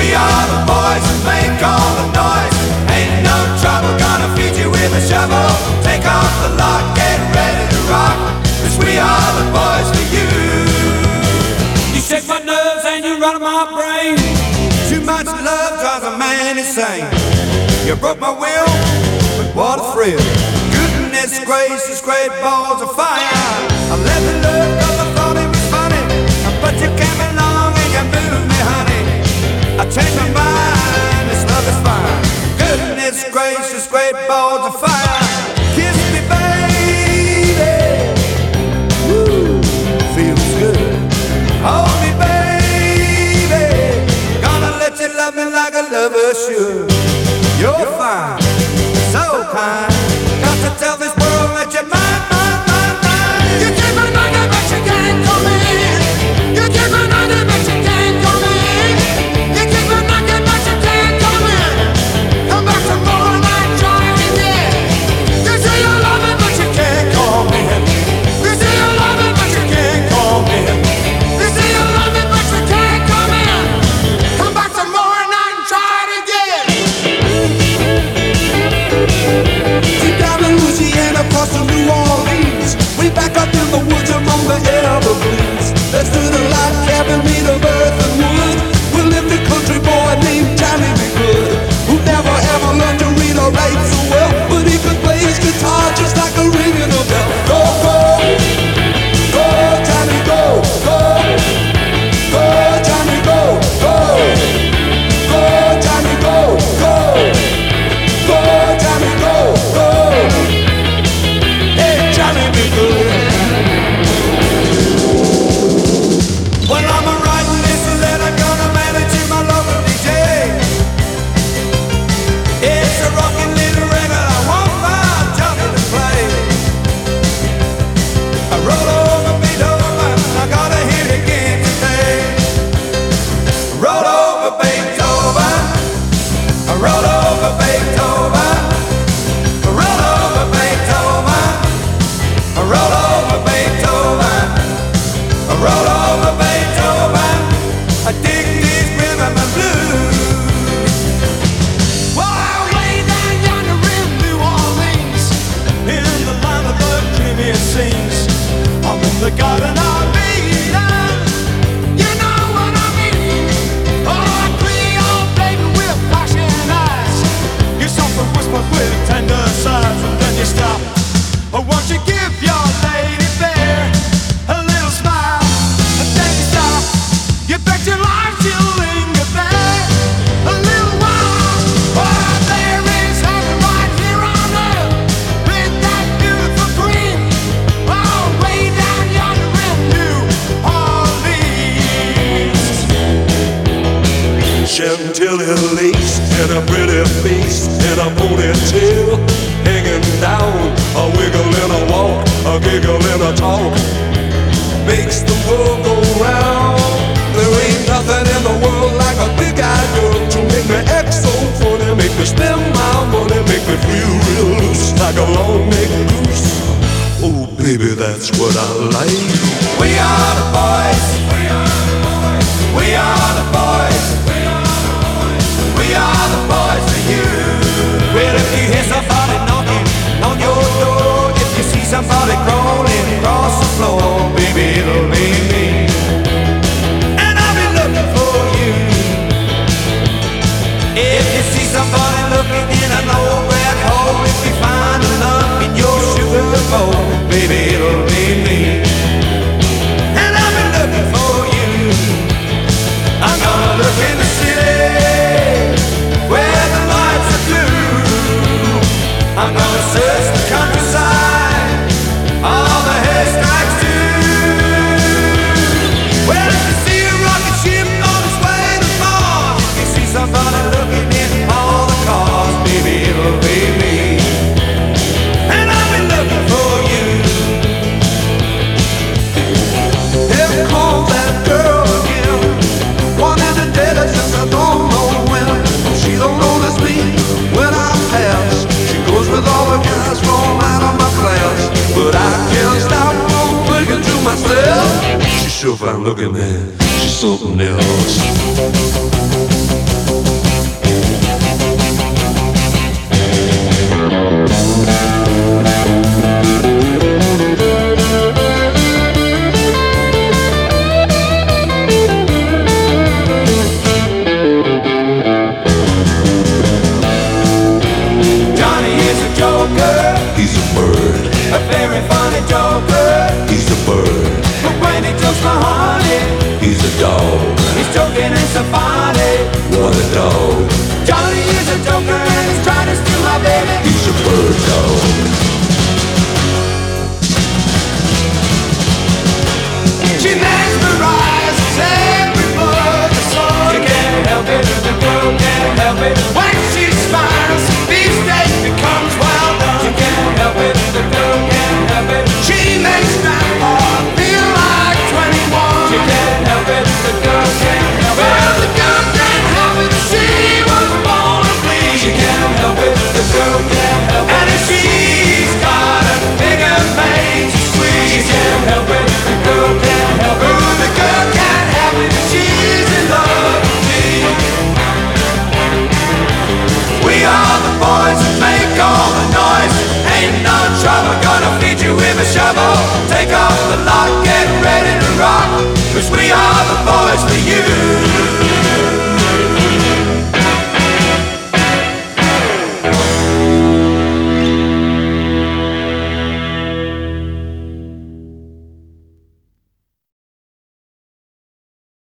We are the boys who make all the noise. Ain't no trouble gonna feed you with a shovel. Take off the lock, get ready to rock, 'cause we are the boys for you. You shake my nerves and you run my brain. Too much love drives a man insane. You broke my will, but what a thrill. Goodness gracious, great balls of fire. I let the love 'cause I thought it was funny, but you came along and you moved me, honey. I changed my mind, this love is fine. Goodness gracious, great balls of fire. Kiss me, baby. Woo, feels good. Hold me, baby. Gonna let you love me like a lover should. You're fine, so kind. Got to tell this world that you're mine, mine, mine, mine. You keep me knocking, but you can't come in. You keep me knocking, but you can't come in. You keep me knocking, but you can't come in. Come back tomorrow night, try it again. You say you love me, but you can't come in. You say you love me, but you can't come in. You say you love me, but you can't come in. Come back tomorrow night and try it again. Deep down in Louisiana, across to New Orleans, way back up in the woods among the evergreens. Let's do the log cabin made of earth and wood. We lived a country boy named Johnny B. Good, who never ever learned to read or write so well, but he could play his guitar just like a ringing a bell. Go, go, go, Johnny, go, go, go, Johnny, go, go, go, Johnny, go, go, go, Johnny, go, go. Hey, Johnny, be good. Well, I'm a writing this letter, gonna mail it to my local DJ. It's a rockin' little record I want my Johnny to play. I roll over Beethoven, I gotta hear it again today. Roll over Beethoven, I roll over Beethoven, I roll over Beethoven, I roll over Beethoven, I roll over Beethoven. I dig these rhythm and blues. Well, way down yonder in New Orleans, In the land of the dreamy scenes, I'm in the garden of Eden. you know what I mean. Oh, a Creole baby with flashing eyes. You softly whisper with tender sighs, and then you stop. Oh, won't you give your lady fair a little smile, and then you stop. You bet your life she'll linger there A little while, oh, there is heaven right here on earth with that beautiful queen. Oh, way down yonder in New Orleans. Chantilly lace and a pretty face and a ponytail hanging down, a wiggle and a walk, a giggle and a talk, makes the world go round. There ain't nothing in the world like a big-eyed girl to make me act so funny, make me spend my money, make me feel real loose like a long-necked goose. Oh, baby, that's what I like. We are the boys. We are the boys. We are the boys. We are the boys for you. Well, if you hear somebody knocking on your door, if you see somebody crawling across the floor, baby, it'll be me. And I'll be looking for you. If you see somebody looking in an old red hole, if you find a lump in your sugar bowl, baby, it'll be me. And I'll be looking for you. I'm gonna look in the city where the lights are blue. I'm gonna search the countryside, all the haystacks too. Well, if you see a rocket ship on its way to Mars, if you see somebody looking in all the cars, baby, it'll be me. And I'll be looking for you. Here comes that girl again, wanting to date us since I don't know when. She don't notice me when I pass. She goes with all the guys from out of my class, but I can't stop from thinking to myself, she's sure fine looking, man. She's something else. want a dog. Johnny is a joker and he's trying to steal my baby. He's a bird dog. She mesmerizes everybody, so you can't help it, the girl can't help it. When she smiles, beefsteak becomes well done. You can't help it, the girl can't help it. She makes grandpa feel like 21. You can't help it, the girl can't help it. Well, the girl can't help it, she was born to please. She can't help it, the girl can't help it. And if she's got a bigger mate to squeeze, she can't help it, the girl can't help it. Oh, the girl can't help it, she's in love with me. We are the boys that make all the noise. Ain't no trouble, gonna feed you with a shovel. Take off the lock, get ready to rock, 'cause we are the boys for you.